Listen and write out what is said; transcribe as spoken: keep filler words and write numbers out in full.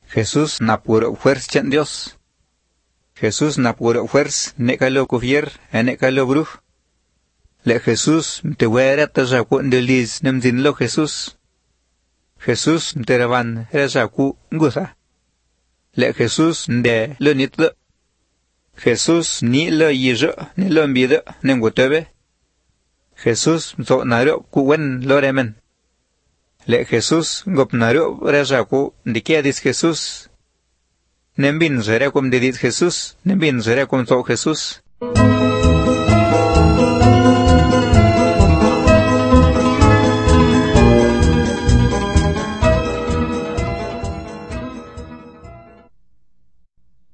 Jesús napuro fuerza chen Dios. Jesús napuro fuerza nekalo kufier enekalo bruj. Le Jesús te wera tajaku ndelis nemzin lo Jesús. Jesús te raban rajaku ngusa. Le Jesús de lo nitlo. Jesús ni lo yijo ni lo envido nengutebe. Jesús zo naro kuwen lo remen. Le Jesús gopnaro rajaku dikiadis Jesús. Nembin zera kum didit Jesús, nembin zera kum zo Jesús.